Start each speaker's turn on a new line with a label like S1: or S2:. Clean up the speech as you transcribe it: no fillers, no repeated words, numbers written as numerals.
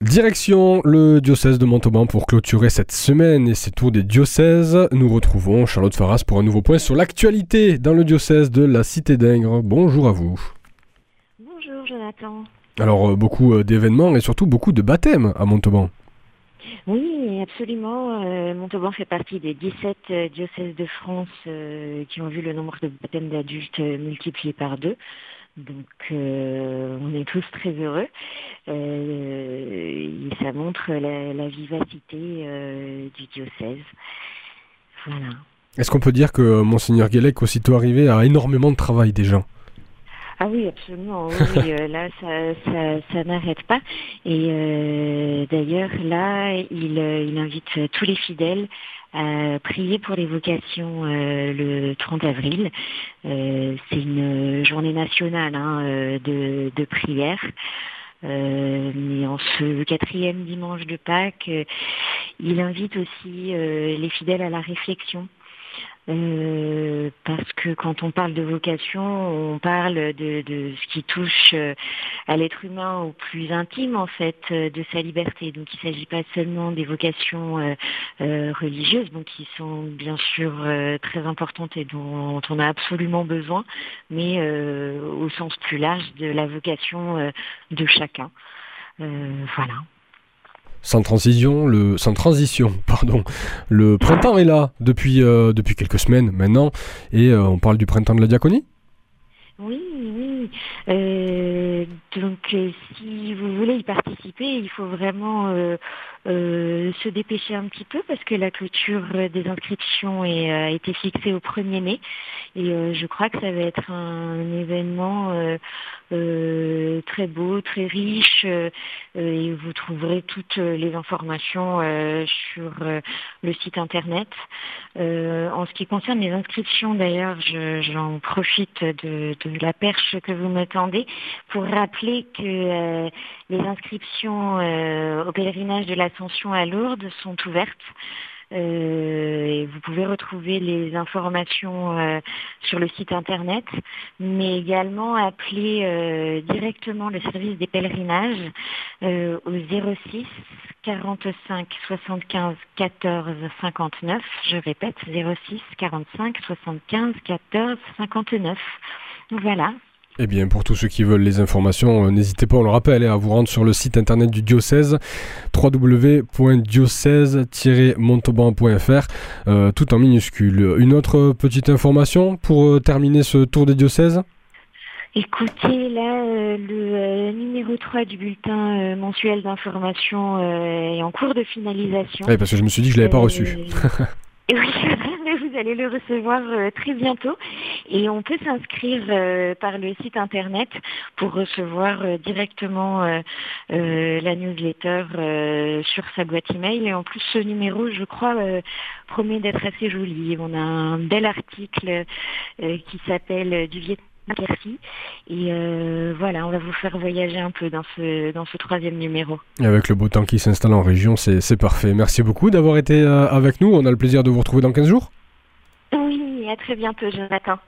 S1: Direction le diocèse de Montauban pour clôturer cette semaine et ces tours des diocèses. Nous retrouvons Charlotte Farras pour un nouveau point sur l'actualité dans le diocèse de la Cité d'Ingres. Bonjour à vous.
S2: Bonjour Jonathan.
S1: Alors beaucoup d'événements et surtout beaucoup de baptêmes à Montauban.
S2: Oui, absolument. Montauban fait partie des 17 diocèses de France qui ont vu le nombre de baptêmes d'adultes multiplié par 2. Donc on est tous très heureux. Et ça montre la vivacité du diocèse. Voilà.
S1: Est-ce qu'on peut dire que Monseigneur Guélec, aussitôt arrivé, a énormément de travail déjà ?
S2: Ah oui, absolument. Oui, là, ça n'arrête pas. Et d'ailleurs, là, il invite tous les fidèles à prier pour les vocations le 30 avril. C'est une journée nationale de prière. Mais en ce 4e dimanche de Pâques, il invite aussi les fidèles à la réflexion. Parce que quand on parle de vocation, on parle de ce qui touche à l'être humain au plus intime en fait de sa liberté. Donc il ne s'agit pas seulement des vocations religieuses, donc qui sont bien sûr très importantes et dont on a absolument besoin, mais au sens plus large de la vocation de chacun. Voilà.
S1: Sans transition, le printemps est là depuis quelques semaines maintenant et on parle du printemps de la diaconie ?
S2: Oui. Donc, si vous voulez y participer, il faut vraiment se dépêcher un petit peu parce que la clôture des inscriptions a été fixée au 1er mai. Et je crois que ça va être un événement très beau, très riche. Et vous trouverez toutes les informations sur le site internet. En ce qui concerne les inscriptions, d'ailleurs, j'en profite de la perche que vous me tendez pour rappeler que les inscriptions au pèlerinage de l'Ascension à Lourdes sont ouvertes. Et vous pouvez retrouver les informations sur le site internet, mais également appeler directement le service des pèlerinages au 06 45 75 14 59. Je répète, 06 45 75 14 59. Voilà.
S1: Eh bien, pour tous ceux qui veulent les informations, n'hésitez pas, on le rappelle, à vous rendre sur le site internet du diocèse, www.diocèse-montauban.fr, tout en minuscule. Une autre petite information pour terminer ce tour des diocèses ?
S2: Écoutez, là, le numéro 3 du bulletin mensuel d'information est en cours de finalisation.
S1: Oui, parce que je me suis dit que je ne l'avais pas reçu.
S2: Oui, mais vous allez le recevoir très bientôt. Et on peut s'inscrire par le site internet pour recevoir directement la newsletter sur sa boîte email. Et en plus, ce numéro, je crois, promet d'être assez joli. On a un bel article qui s'appelle « Du Vietnam à Quercy ». Et voilà, on va vous faire voyager un peu dans ce 3e numéro.
S1: Et avec le beau temps qui s'installe en région, c'est parfait. Merci beaucoup d'avoir été avec nous. On a le plaisir de vous retrouver dans 15 jours.
S2: Oui, à très bientôt, Jonathan.